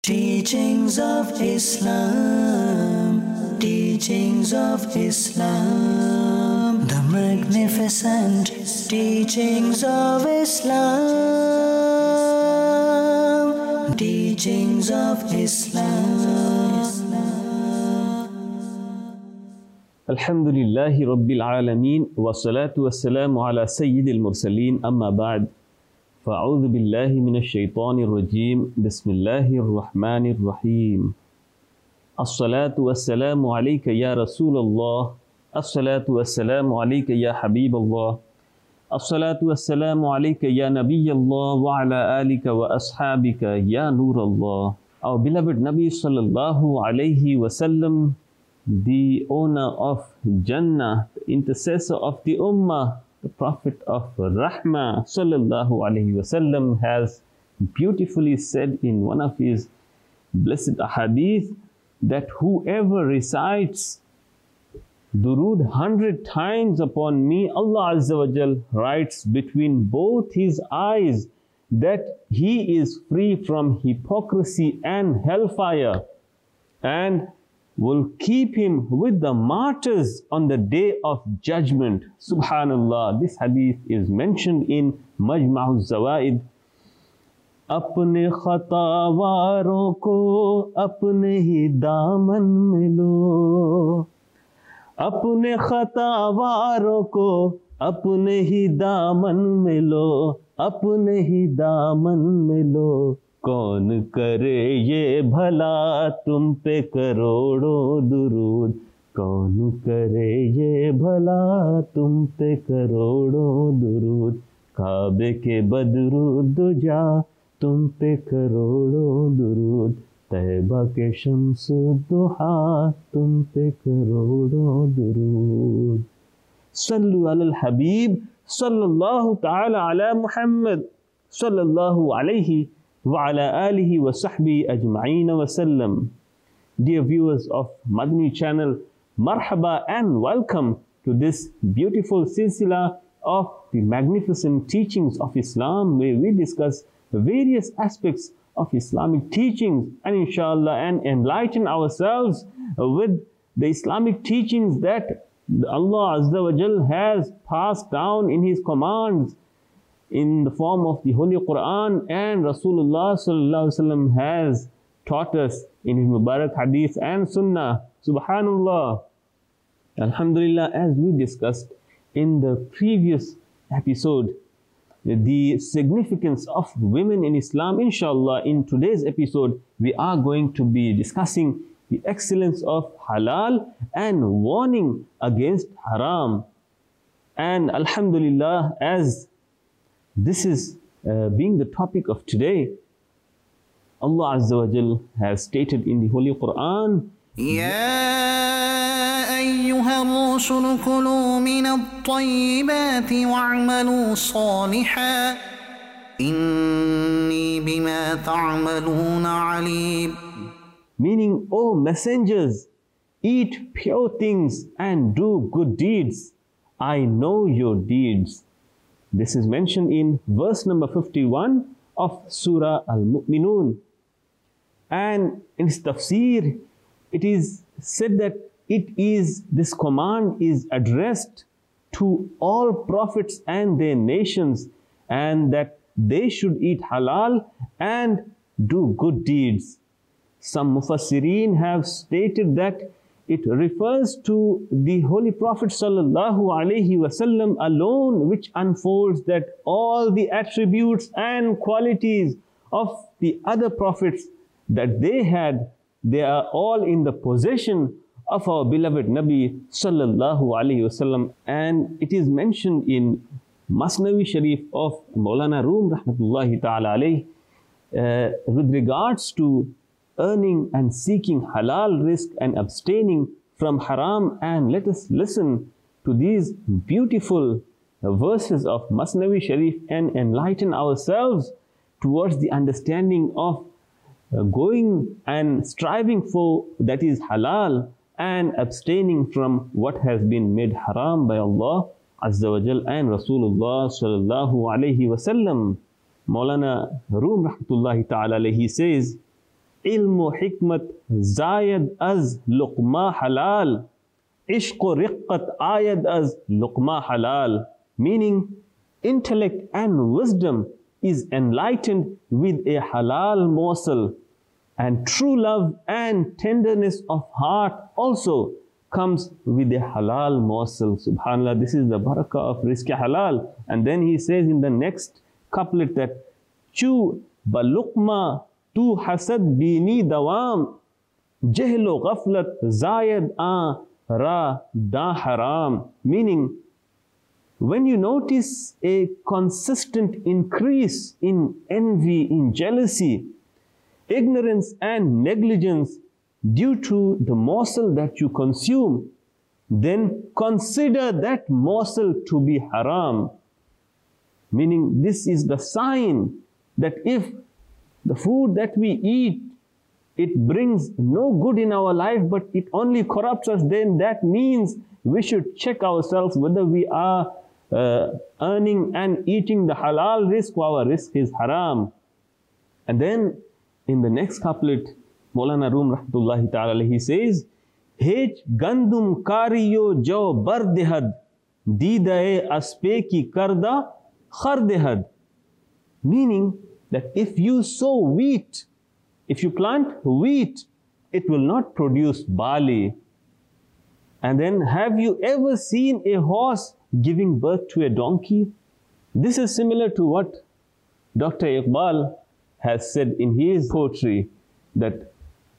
Teachings of Islam, teachings of Islam, the magnificent teachings of Islam, teachings of Islam. Alhamdulillahi Rabbil Alameen, wa salatu wa salamu ala Sayyidil Mursaleen, amma ba'd. فأعوذ بالله من الشيطان الرجيم بسم الله الرحمن الرحيم الصلاة والسلام عليك يا رسول الله الصلاة والسلام عليك يا حبيب الله الصلاة والسلام عليك يا نبي الله وعلى آلك وأصحابك يا نور الله. Our beloved Nabi sallallahu alayhi wasallam, the owner of Jannah, the intercessor of the Ummah, the Prophet of Rahmah sallallahu alayhi wasallam, has beautifully said in one of his blessed ahadith that whoever recites durood 100 times upon me, Allah Azza wa Jal writes between both his eyes that he is free from hypocrisy and hellfire, and will keep him with the martyrs on the day of judgment. Subhanallah, this hadith is mentioned in Majma'u Zawaid. अपने खतावारों को अपने ही दामन में लो, अपने खतावारों को अपने ही दामन में लो, अपने ही दामन में लो, कौन करे ये भला तुम पे करोड़ों दुरूद, कौन करे ये भला तुम पे करोड़ों दुरूद, काबे के बदरूद जा तुम पे करोड़ों दुरूद, तैबा के शम्सुद्दुहा तुम पे करोड़ों दुरूद. सल्लु अलल हबीब सल्लल्लाहु ताला अला मुहम्मद सल्लल्लाहु अलैहि wa ala alihi wa sahbihi ajma'een wa sallam. Dear viewers of Madani channel, marhaba and welcome to this beautiful silsila of the magnificent teachings of Islam, where we discuss various aspects of Islamic teachings and inshallah and enlighten ourselves with the Islamic teachings that Allah Azza wa Jal has passed down in His commands in the form of the Holy Quran, and Rasulullah sallallahu alaihi wasallam has taught us in his Mubarak Hadith and Sunnah. Subhanallah. Alhamdulillah, as we discussed in the previous episode, the significance of women in Islam, inshallah, in today's episode, we are going to be discussing the excellence of halal and warning against haram. And Alhamdulillah, as this is being the topic of today, Allah Azza wa Jal has stated in the Holy Quran, يا أيها الرسل كلوا من الطيبات واعملوا صالحا إني بما تعملون عليم. meaning, O messengers, eat pure things and do good deeds. I know your deeds. This is mentioned in verse number 51 of Surah Al-Mu'minun. And in its tafsir, it is said that this command is addressed to all prophets and their nations, and that they should eat halal and do good deeds. Some Mufassirin have stated that it refers to the Holy Prophet sallallahu alaihi wasallam alone, which unfolds that all the attributes and qualities of the other prophets that they had, they are all in the possession of our beloved Nabi sallallahu alaihi wasallam. And it is mentioned in Masnavi Sharif of Maulana Rum rahmatullahi ta'ala alayhi with regards to earning and seeking halal rizq and abstaining from haram. And let us listen to these beautiful verses of Masnavi Sharif and enlighten ourselves towards the understanding of going and striving for that is halal and abstaining from what has been made haram by Allah Azza wa Jal and Rasulullah sallallahu alayhi wasallam. Maulana Rum rahmatullahi ta'ala alayhi says, ilmu hikmat zayad az luqma halal. Ishq riqqat ayad az luqma halal. Meaning, intellect and wisdom is enlightened with a halal morsel. And true love and tenderness of heart also comes with a halal morsel. Subhanallah, this is the barakah of rizq halal. And then he says in the next couplet that, Chu balukma tu hasad bini dawam, jehlo ghaflat zayad ra da haram. Meaning, when you notice a consistent increase in envy, in jealousy, ignorance and negligence due to the morsel that you consume, then consider that morsel to be haram. Meaning, this is the sign that if the food that we eat, it brings no good in our life, but it only corrupts us, then that means we should check ourselves whether we are earning and eating the halal rizq, or our rizq is haram. And then in the next couplet, Maulana Rum rahmatullahi ta'ala, he says, Hech gandum kariyo jo bardehad, didae aspeki karda khardehad. Meaning that if you sow wheat, if you plant wheat, it will not produce barley. And then, have you ever seen a horse giving birth to a donkey? This is similar to what Dr. Iqbal has said in his poetry, that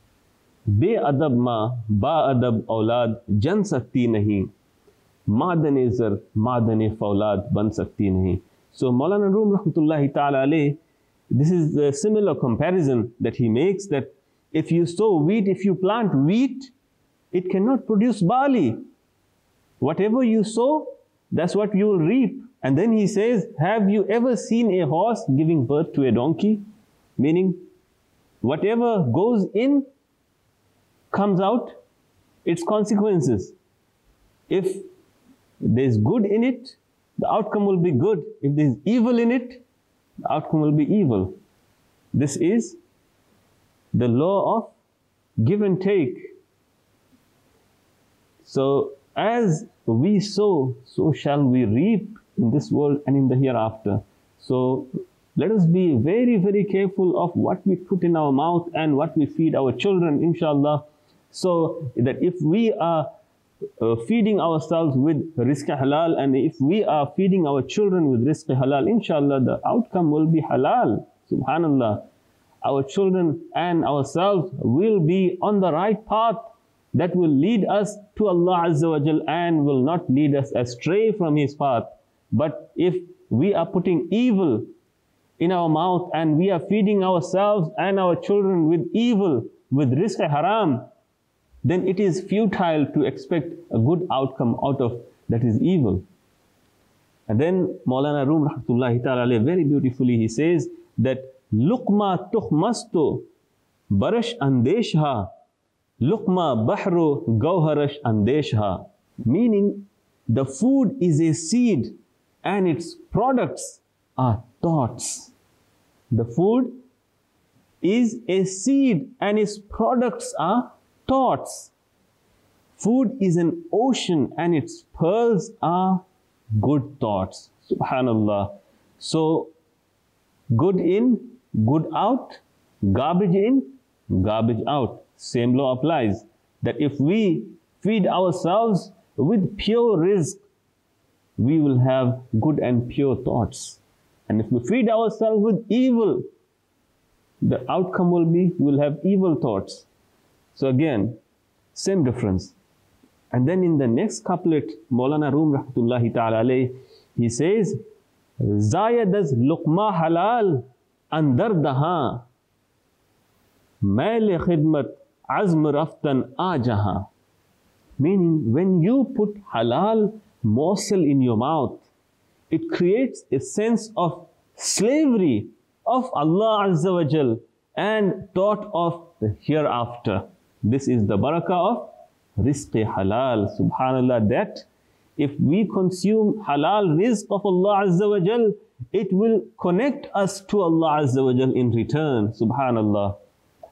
Be-adab ma, ba-adab aulad, jan sakti nahi, maadane zar, maadane faulad, ban sakti nahi. So Maulana Rum rahmatullahi ta'ala alayh, this is a similar comparison that he makes, that if you sow wheat, if you plant wheat, it cannot produce barley. Whatever you sow, that's what you will reap. And then he says, have you ever seen a horse giving birth to a donkey? Meaning, whatever goes in, comes out, its consequences. If there's good in it, the outcome will be good. If there's evil in it, the outcome will be evil. This is the law of give and take. So, as we sow, so shall we reap in this world and in the hereafter. So, let us be very, very careful of what we put in our mouth and what we feed our children, inshallah. So that if we are feeding ourselves with rizq halal, and if we are feeding our children with rizq halal, inshallah, the outcome will be halal. Subhanallah. Our children and ourselves will be on the right path that will lead us to Allah Azza wa Jal and will not lead us astray from His path. But if we are putting evil in our mouth and we are feeding ourselves and our children with evil, with rizq haram, then it is futile to expect a good outcome out of that is evil. And then Maulana Rum rahmatullahi ta'ala very beautifully he says that Luqma tukhmasto barash andeshha, Luqma bahru gauharash andeshha. Meaning, the food is a seed and its products are thoughts. The food is a seed and its products are thoughts. Food is an ocean and its pearls are good thoughts. Subhanallah. So, good in, good out, garbage in, garbage out. Same law applies. That if we feed ourselves with pure rizq, we will have good and pure thoughts. And if we feed ourselves with evil, the outcome will be, we will have evil thoughts. So again, same difference. And then in the next couplet, Maulana Rum rahmatullahi ta'ala alayh, he says, Zayadaz luqma halal andar daha, mail khidmat azm raftan ajaha. Meaning, when you put halal morsel in your mouth, it creates a sense of slavery of Allah Azza wa Jal and thought of the hereafter. This is the barakah of rizq halal. Subhanallah, that if we consume halal rizq of Allah Azza wa Jal, it will connect us to Allah Azza wa Jal in return. Subhanallah.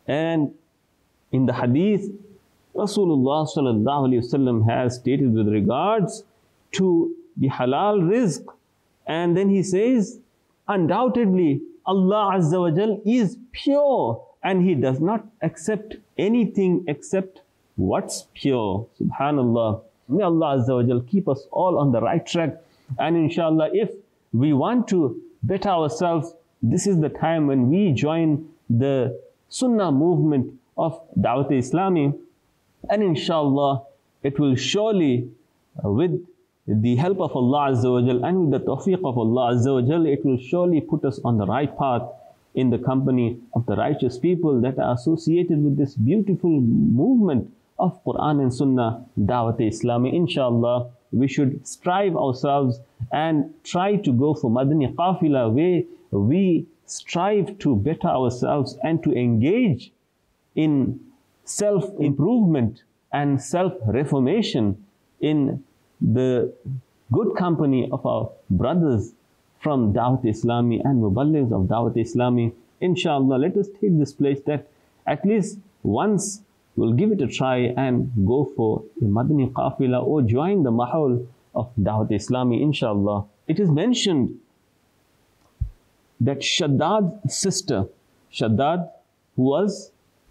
And in the hadith, Rasulullah sallallahu alaihi wasallam has stated with regards to the halal rizq, and then he says, undoubtedly Allah Azza wa Jal is pure and He does not accept anything except what's pure. Subhanallah. May Allah Azza wa Jal keep us all on the right track. And inshallah, if we want to better ourselves, this is the time when we join the Sunnah movement of Dawat-e-Islami, and inshallah it will surely, with the help of Allah Azza wa Jal and with the tawfiq of Allah Azza wa Jal, it will surely put us on the right path in the company of the righteous people that are associated with this beautiful movement of Quran and Sunnah, Dawat-e-Islami. Inshallah, we should strive ourselves and try to go for Madani Qafila, where we strive to better ourselves and to engage in self-improvement and self-reformation in the good company of our brothers from Dawat-e-Islami and Muballighs of Dawat-e-Islami. Inshallah, let us take this place that at least once we'll give it a try and go for a Madani Qafila or join the Mahal of Dawat-e-Islami, inshallah. It is mentioned that Shaddad's sister, Shaddad, who was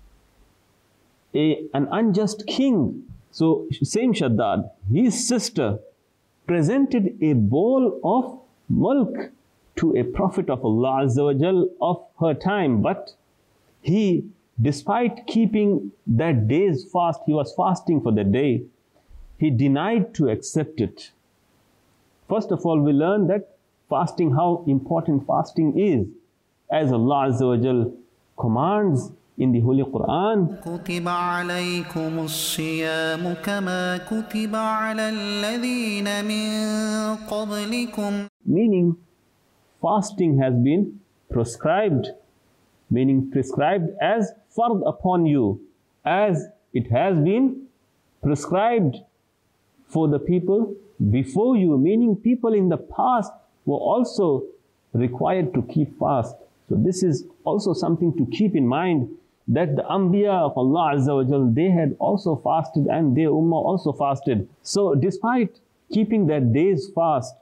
an unjust king. So same Shaddad, his sister presented a bowl of milk to a prophet of Allah Azza wa Jal of her time, but he, despite keeping that day's fast, he was fasting for the day, he denied to accept it. First of all, we learn that fasting, how important fasting is, as Allah Azza wa Jal commands in the Holy Quran. كتب عليكم الصيام كما كتب على الذين من قبلكم. Meaning, fasting has been prescribed, meaning prescribed as fard upon you, as it has been prescribed for the people before you, meaning people in the past were also required to keep fast. So this is also something to keep in mind, that the Anbiya of Allah Azza wa Jal, they had also fasted and their Ummah also fasted. So despite keeping that day's fast,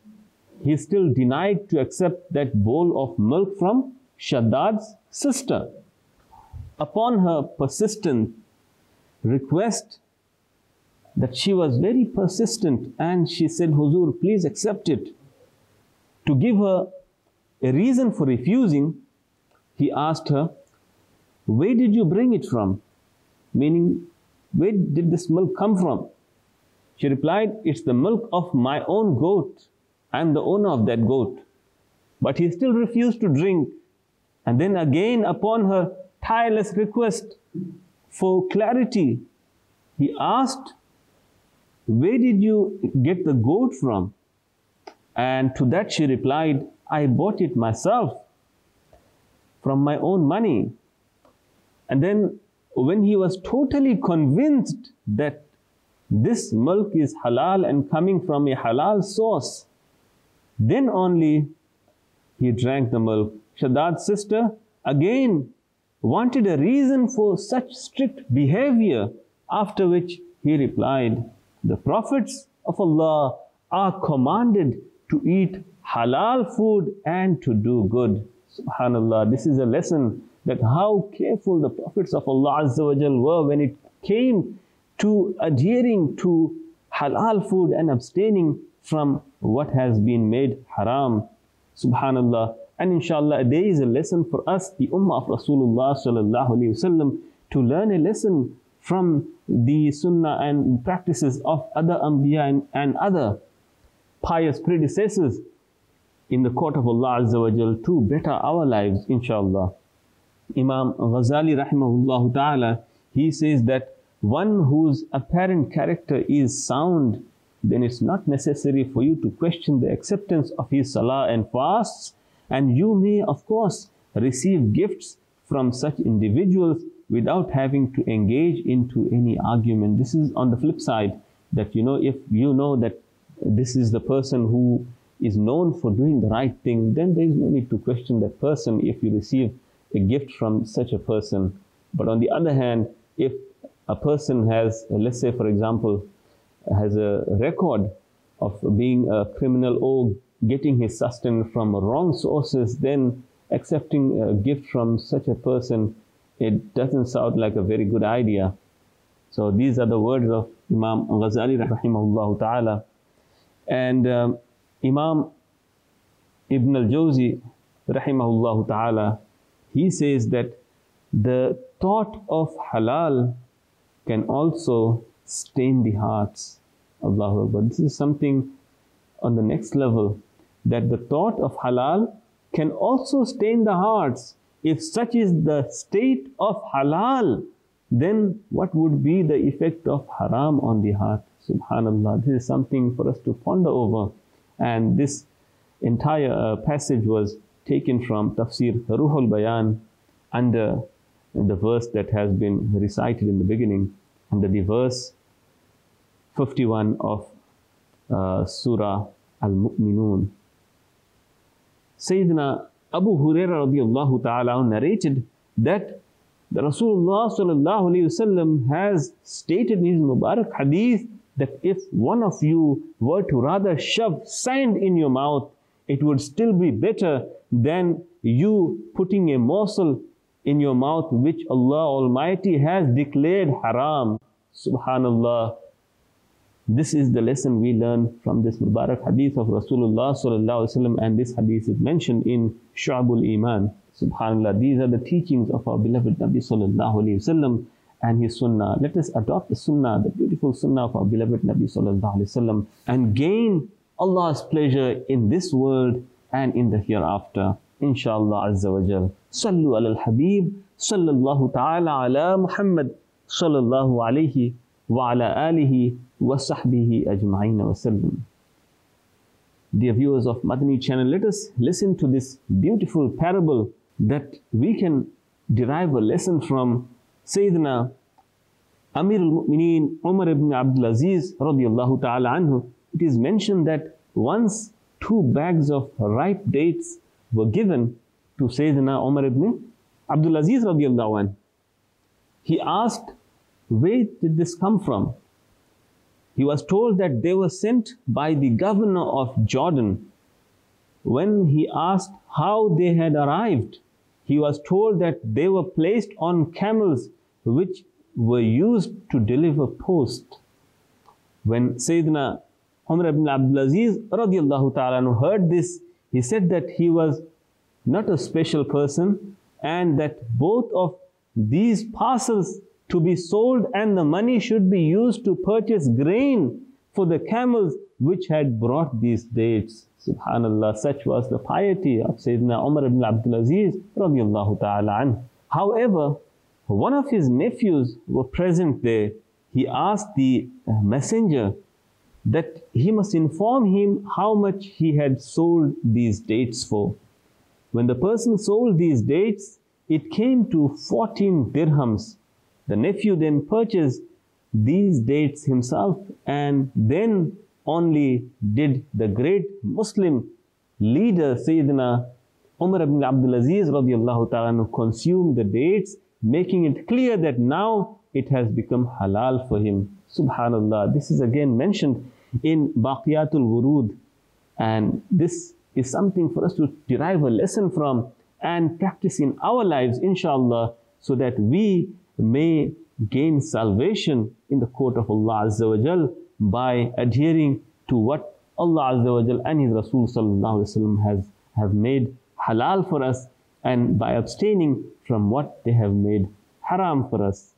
he still denied to accept that bowl of milk from Shaddad's sister. Upon her persistent request, that she was very persistent, and she said, Huzur, please accept it. To give her a reason for refusing, he asked her, where did you bring it from? Meaning, where did this milk come from? She replied, it's the milk of my own goat. I am the owner of that goat. But he still refused to drink. And then again, upon her tireless request for clarity, he asked, where did you get the goat from? And to that she replied, I bought it myself from my own money. And then when he was totally convinced that this milk is halal and coming from a halal source, then only he drank the milk. Shaddad's sister again wanted a reason for such strict behavior, after which he replied, the prophets of Allah are commanded to eat halal food and to do good. Subhanallah, this is a lesson that how careful the prophets of Allah Azza wa Jal were when it came to adhering to halal food and abstaining from what has been made haram. Subhanallah. And inshallah, there is a lesson for us, the Ummah of Rasulullah sallallahu alaihi wasallam, to learn a lesson from the Sunnah and practices of other Anbiya and other pious predecessors in the court of Allah Azza wa Jal to better our lives, inshallah. Imam Ghazali rahimahullah ta'ala, he says that one whose apparent character is sound, then it's not necessary for you to question the acceptance of his salah and fasts, and you may of course receive gifts from such individuals without having to engage into any argument. This is on the flip side, that if you know that this is the person who is known for doing the right thing, then there is no need to question that person if you receive a gift from such a person. But on the other hand, if a person has, let's say for example, has a record of being a criminal or getting his sustenance from wrong sources, then accepting a gift from such a person, it doesn't sound like a very good idea. So these are the words of Imam Ghazali rahimahullah ta'ala. And Imam Ibn al-Jawzi rahimahullah ta'ala, he says that the thought of halal can also stain the hearts. Allahu Akbar. This is something on the next level, that the thought of halal can also stain the hearts. If such is the state of halal, then what would be the effect of haram on the heart? Subhanallah. This is something for us to ponder over. And this entire passage was taken from Tafsir Ruhul Bayan under the verse that has been recited in the beginning, under the verse 51 of Surah Al-Mu'minun. Sayyidina Abu Hurairah radiallahu ta'ala narrated that the Rasulullah sallallahu alayhi wasallam has stated in his Mubarak hadith that if one of you were to rather shove sand in your mouth, it would still be better than you putting a morsel in your mouth which Allah Almighty has declared haram. Subhanallah. This is the lesson we learn from this Mubarak hadith of Rasulullah sallallahu alaihi wasallam, and this hadith is mentioned in Shu'abul Iman. Subhanallah, these are the teachings of our beloved Nabi sallallahu alaihi wasallam and his sunnah. Let us adopt the sunnah, the beautiful sunnah of our beloved Nabi sallallahu alaihi wasallam, and gain Allah's pleasure in this world and in the hereafter. Inshallah Azza wa Jal. Sallu ala al-Habib, sallallahu ta'ala ala Muhammad, sallallahu alayhi wa ala alihi wa sahbihi ajma'in wa sallam. Dear viewers of Madani channel, let us listen to this beautiful parable that we can derive a lesson from Sayyidina Amir al-Mu'mineen Umar ibn Abdul Aziz radiyallahu ta'ala anhu. It is mentioned that once 2 bags of ripe dates were given to Sayyidina Umar ibn Abdul Aziz radiyallahu anhu. He asked, where did this come from? He was told that they were sent by the governor of Jordan. When he asked how they had arrived, he was told that they were placed on camels which were used to deliver post. When Sayyidina Umar ibn Abdul Aziz radiyallahu ta'ala heard this, he said that he was not a special person, and that both of these parcels to be sold and the money should be used to purchase grain for the camels which had brought these dates. Subhanallah, such was the piety of Sayyidina Umar ibn Abdul Aziz radiyallahu ta'ala anhu. However, one of his nephews were present there. He asked the messenger that he must inform him how much he had sold these dates for. When the person sold these dates, it came to 14 dirhams. The nephew then purchased these dates himself, and then only did the great Muslim leader Sayyidina Umar ibn Abdul Aziz radiyallahu ta'ala consume the dates, making it clear that now it has become halal for him. Subhanallah, this is again mentioned in Baqiyatul Wurud, and this is something for us to derive a lesson from and practice in our lives, inshallah, so that we may gain salvation in the court of Allah Azza wa Jal by adhering to what Allah Azza wa Jal and His Rasul sallallahu alaihi wasallam have made halal for us, and by abstaining from what they have made haram for us.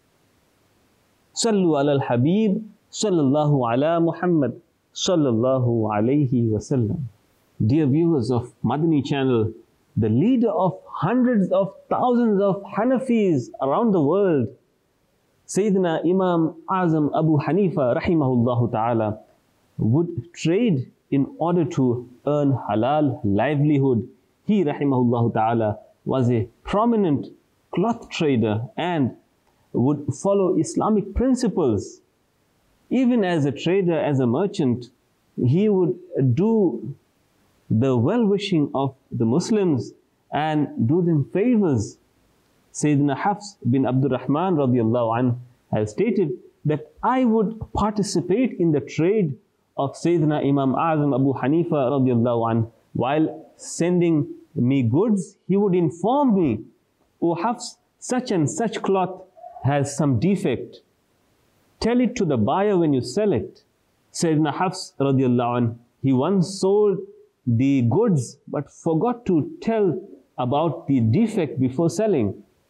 Sallu ala al-Habib, sallallahu ala Muhammad, sallallahu alayhi wa sallam. Dear viewers of Madani channel, the leader of hundreds of thousands of Hanafis around the world, Sayyidina Imam Azam Abu Hanifa rahimahullah ta'ala, would trade in order to earn halal livelihood. He rahimahullah ta'ala was a prominent cloth trader and would follow Islamic principles. Even as a trader, as a merchant, he would do the well-wishing of the Muslims and do them favors. Sayyidina Hafs bin Abdul Rahman radiallahu anh has stated that I would participate in the trade of Sayyidina Imam Azam Abu Hanifa radiallahu anh. While sending me goods, he would inform me, "O Hafs, such and such cloth has some defect. Tell it to the buyer when you sell it." Sayyidina Hafs radiallahu anh, he once sold the goods but forgot to tell about the defect before selling.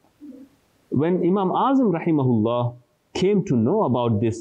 When Imam Azam rahimahullah came to know about this,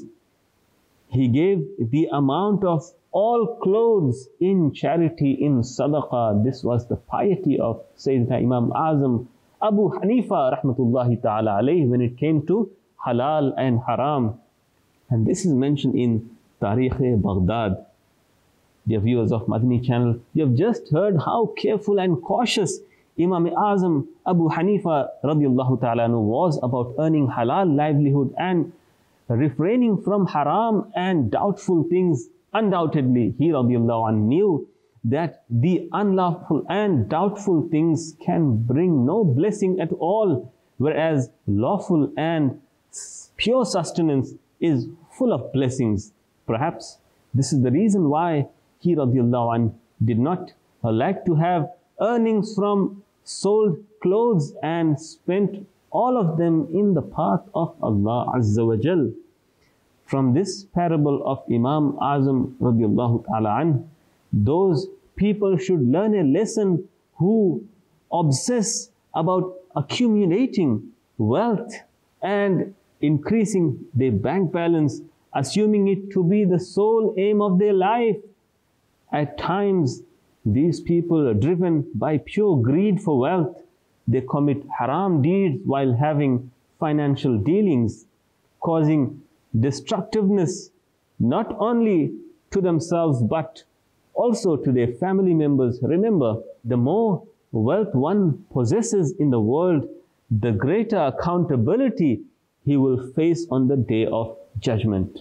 he gave the amount of all clothes in charity, in sadaqah. This was the piety of Sayyidina Imam Azam Abu Hanifa rahmatullahi ta'ala alayhi when it came to halal and haram. And this is mentioned in Tarikh-e-Baghdad. Dear viewers of Madani channel, you have just heard how careful and cautious Imam Azam Abu Hanifa radiallahu ta'ala was about earning halal livelihood and refraining from haram and doubtful things. Undoubtedly, he radiallahu anh knew that the unlawful and doubtful things can bring no blessing at all, whereas lawful and pure sustenance is full of blessings. Perhaps this is the reason why he radiallahu anh did not like to have earnings from sold clothes and spent all of them in the path of Allah Azza wa Jal. From this parable of Imam Azam radiallahu ta'ala anh, those people should learn a lesson who obsess about accumulating wealth and increasing their bank balance, assuming it to be the sole aim of their life. At times, these people are driven by pure greed for wealth. They commit haram deeds while having financial dealings, causing destructiveness not only to themselves but also to their family members. Remember, the more wealth one possesses in the world, the greater accountability he will face on the day of judgment.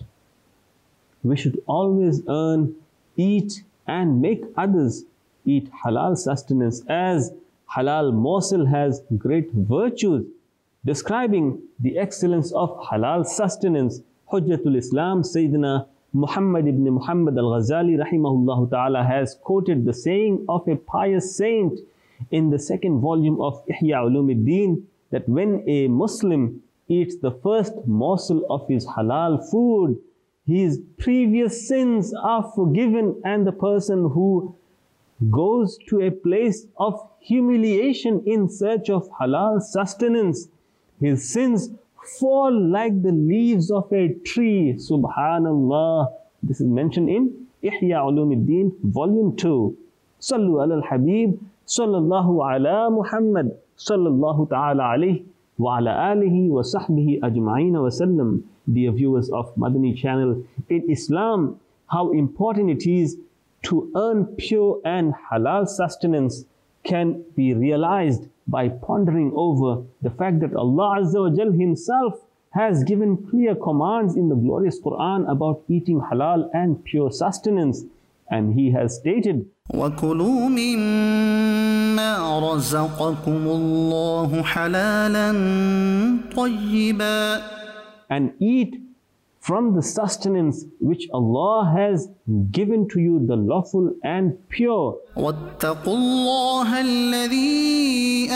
We should always earn, eat and make others eat halal sustenance, as halal morsel has great virtues. Describing the excellence of halal sustenance, Hujjatul Islam Sayyidina Muhammad ibn Muhammad al-Ghazali rahimahullah ta'ala has quoted the saying of a pious saint in the second volume of Ihya Ulumuddin, that when a Muslim eats the first morsel of his halal food, his previous sins are forgiven, and the person who goes to a place of humiliation in search of halal sustenance, his sins fall like the leaves of a tree. Subhanallah. This is mentioned in Ihya Ulumuddin, volume 2. Sallu ala al-Habib, sallallahu ala Muhammad, sallallahu ta'ala alayhi wa ala alihi wa sahbihi ajma'ina wa sallam. Dear viewers of Madani channel, in Islam, how important it is to earn pure and halal sustenance can be realized by pondering over the fact that Allah Azza wa Jal Himself has given clear commands in the glorious Quran about eating halal and pure sustenance. And He has stated, وَكُلُوا مِمَّا رَزَقَكُمُ اللَّهُ حَلَالًا طَيِّبًا, and eat from the sustenance which Allah has given to you, the lawful and pure. وَاتَّقُوا اللَّهَ الَّذِي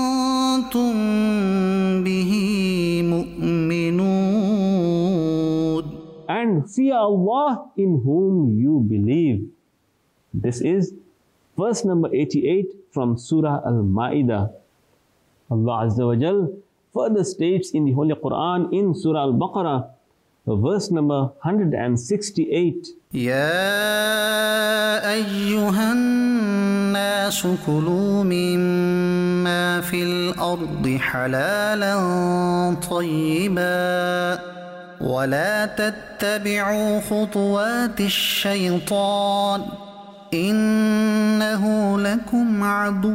أَنْتُمْ بِهِ مُؤْمِنُونَ, and fear Allah in whom you believe. This is verse number 88 from Surah Al-Ma'idah. Allah Azza wa Jal further states in the Holy Quran in Surah Al-Baqarah, verse number 168. يا أيها الناس كلوا مما في الأرض حلالا طيبا ولا تتبعوا خطوات الشيطان إنه لكم عدو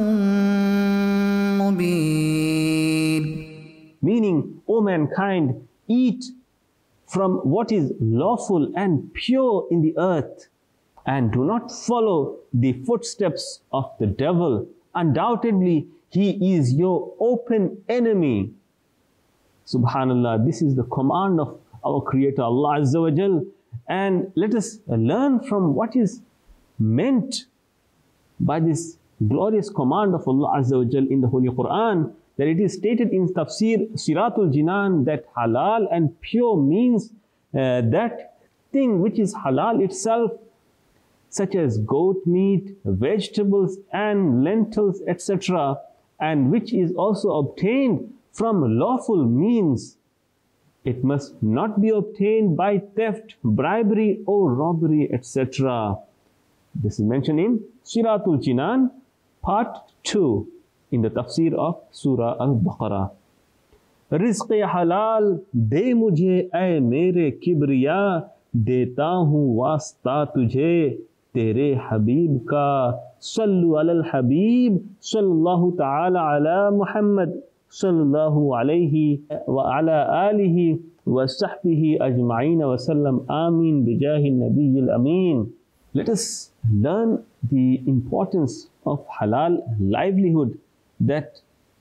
مبين. Meaning, O mankind, eat from what is lawful and pure in the earth, and do not follow the footsteps of the devil. Undoubtedly, He is your open enemy. Subhanallah, this is the command of our Creator, Allah Azza wa Jal. And let us learn from what is meant by this glorious command of Allah Azza wa Jal in the Holy Quran, that it is stated in Tafsir Siratul Jinan that halal and pure means that thing which is halal itself, such as goat meat, vegetables and lentils, etc., and which is also obtained from lawful means. It must not be obtained by theft, bribery or robbery, etc. This is mentioned in Siratul Jinan, part 2, in the tafsir of Surah Al-Baqarah. रिज़्क़ हलाल दे मुझे ऐ मेरे किबरिया, देता हूँ वास्ता तुझे तेरे हबीब का। सल्लु अलल हबीब सल्लल्लाहु ताला अला मुहम्मद सल्लल्लाहु अलैहि व अला आलिहि व सहबिहि अजमाइन व सल्लम आमीन बिजाहि नबील अमीन. Let us learn the importance of halal livelihood, that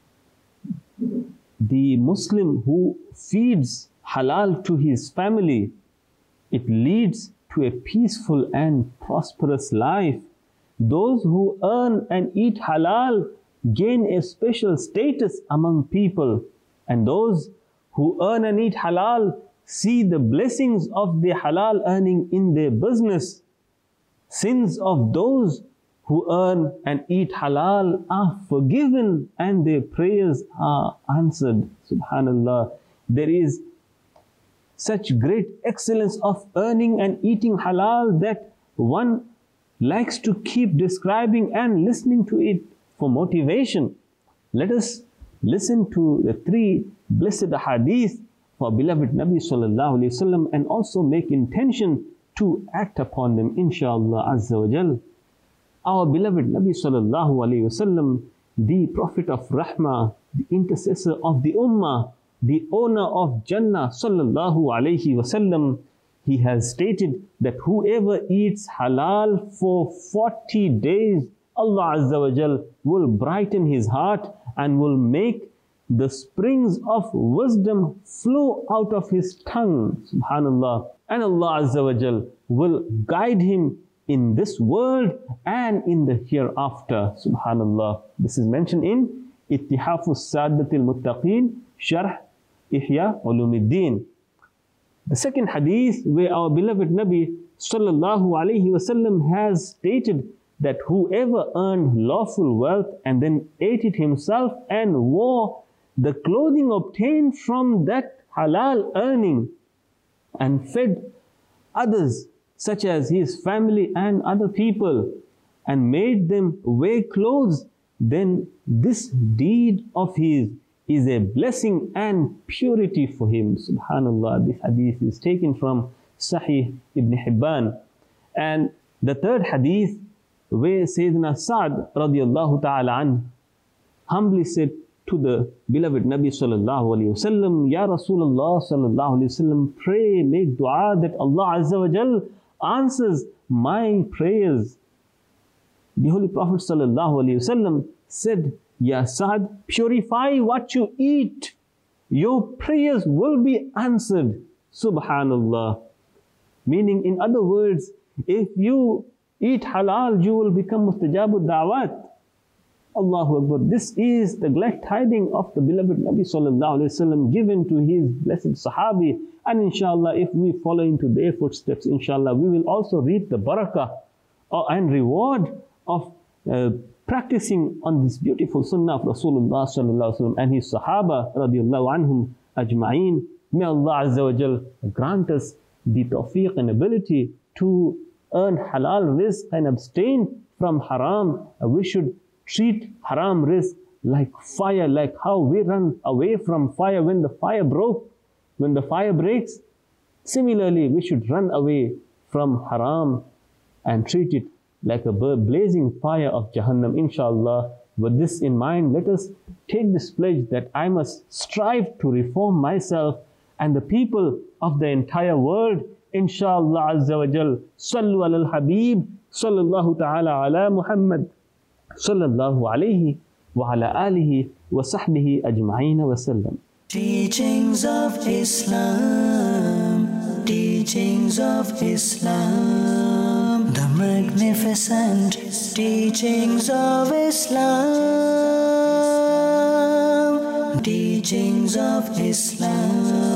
the Muslim who feeds halal to his family, it leads to a peaceful and prosperous life. Those who earn and eat halal gain a special status among people, and those who earn and eat halal see the blessings of their halal earning in their business. Sins of those who earn and eat halal are forgiven and their prayers are answered. Subhanallah, there is such great excellence of earning and eating halal that one likes to keep describing and listening to it for motivation. Let us listen to the 3 blessed hadith for beloved Nabi sallallahu alaihi wasallam and also make intention to act upon them, inshallah azza wa jal. Our beloved Nabi sallallahu alaihi wasallam, the Prophet of Rahmah, the intercessor of the Ummah, the owner of Jannah sallallahu alaihi wasallam, he has stated that whoever eats halal for 40 days, Allah azza wa jal will brighten his heart and will make the springs of wisdom flow out of his tongue. Subhanallah. And Allah azza wa jal will guide him in this world and in the hereafter. Subhanallah. This is mentioned in Ittihafus Sadatil Muttaqeen, Sharh Ihya Ulumuddin. The second hadith where our beloved Nabi sallallahu alaihi wasallam has stated that whoever earned lawful wealth and then ate it himself and wore the clothing obtained from that halal earning and fed others such as his family and other people and made them wear clothes, then this deed of his is a blessing and purity for him. Subhanallah, this hadith is taken from Sahih Ibn Hibban. And the third hadith where Sayyidina Sa'd radiallahu ta'ala an humbly said to the beloved Nabi sallallahu alayhi wasallam, Ya Rasulullah sallallahu alayhi wasallam, pray, make dua that Allah azza wa jal answers my prayers. The Holy Prophet sallallahu alayhi wasallam said, Ya Sa'd, purify what you eat. Your prayers will be answered. Subhanallah. Meaning, in other words, if you eat halal, you will become mustajabud da'wat. Allahu Akbar. This is the glad tidings of the beloved Nabi sallallahu alayhi wasallam given to his blessed Sahabi. And inshallah, if we follow into their footsteps, inshallah, we will also reap the barakah and reward of practicing on this beautiful sunnah of Rasulullah sallallahu alaihi wasallam and his Sahaba radiallahu anhum ajma'een. May Allah azza wa jal grant us the tawfiq and ability to earn halal rizq and abstain from haram. We should treat haram rizq like fire, like how we run away from fire when the fire breaks. Similarly, we should run away from haram and treat it like a blazing fire of Jahannam, inshallah. With this in mind, let us take this pledge that I must strive to reform myself and the people of the entire world, inshallah azza wa jal. Sallu alal habib, sallallahu ta'ala ala Muhammad, sallallahu alayhi وعلى آله وصحبه أجمعين وسلم. Teachings of Islam, teachings of Islam, the magnificent teachings of Islam, teachings of Islam.